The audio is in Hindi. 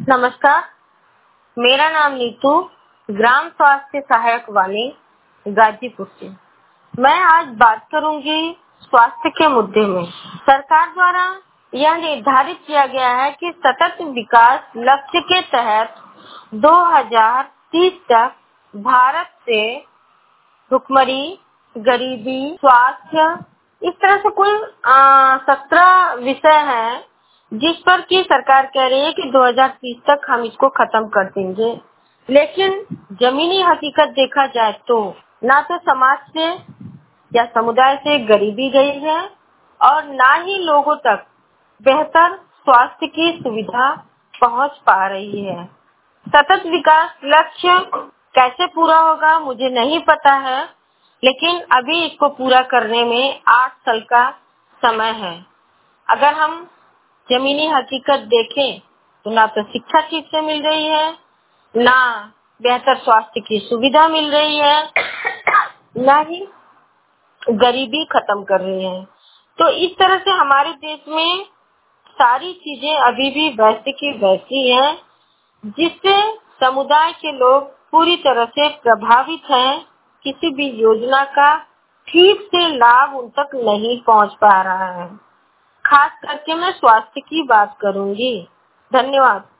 नमस्कार, मेरा नाम नीतू, ग्राम स्वास्थ्य सहायक वाणी, गाजीपुर से। मैं आज बात करूंगी स्वास्थ्य के मुद्दे में। सरकार द्वारा यह निर्धारित किया गया है कि सतत विकास लक्ष्य के तहत 2030 तक भारत से भुखमरी, गरीबी, स्वास्थ्य, इस तरह से कुल 17 विषय हैं जिस पर की सरकार कह रही है कि 2030 तक हम इसको खत्म कर देंगे। लेकिन जमीनी हकीकत देखा जाए तो ना तो समाज से या समुदाय से गरीबी गई है और ना ही लोगों तक बेहतर स्वास्थ्य की सुविधा पहुंच पा रही है। सतत विकास लक्ष्य कैसे पूरा होगा मुझे नहीं पता है, लेकिन अभी इसको पूरा करने में 8 साल का समय है। अगर हम जमीनी हकीकत देखें तो ना तो शिक्षा ठीक से मिल रही है, ना बेहतर स्वास्थ्य की सुविधा मिल रही है, ना ही गरीबी खत्म कर रहे हैं। तो इस तरह से हमारे देश में सारी चीजें अभी भी वैसी की वैसी हैं, जिससे समुदाय के लोग पूरी तरह से प्रभावित हैं। किसी भी योजना का ठीक से लाभ उन तक नहीं पहुंच पा रहा है। खास करके मैं स्वास्थ्य की बात करूंगी। धन्यवाद।